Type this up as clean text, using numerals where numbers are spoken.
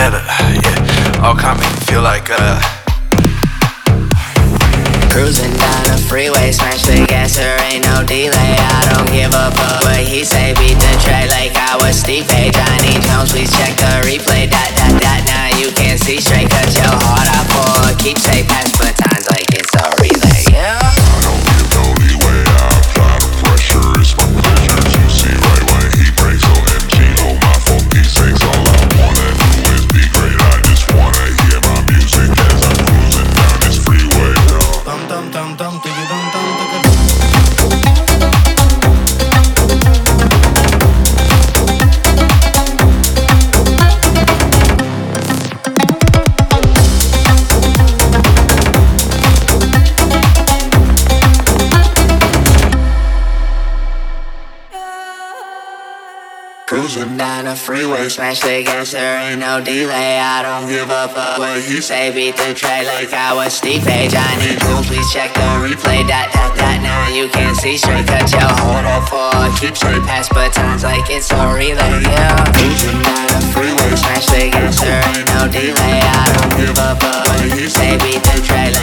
together. Yeah, all kind make me feel like cruising down the freeway, smash the gas, there ain't no delay. I don't give a fuck what he say, beat the track like I was Steve A. Johnny Jones, please check the replay. Now you can't see straight, cut your heart out for a keepsake. Pass batons like it's a relay, yeah. I don't give no leeway, I apply the pressure. It's my pleasure to see right when he breaks. OMG, hold my phone, keepsakes. All I wanna do is be great. I just wanna hear my music as I'm cruising down this freeway. Dum dum dum dum, diggy dum dum digga. Cruising down the freeway, smash the gas, there ain't no delay. I don't give a fuck what he say, beat the track like I was Steve A. Johnny Jones, please check the replay. Now you can't see straight, cut your hold up for a keepsake. Pass batons like it's a relay, yeah. Cruising down the freeway, smash the gas, there ain't no delay. I don't give a fuck what he say, beat the track like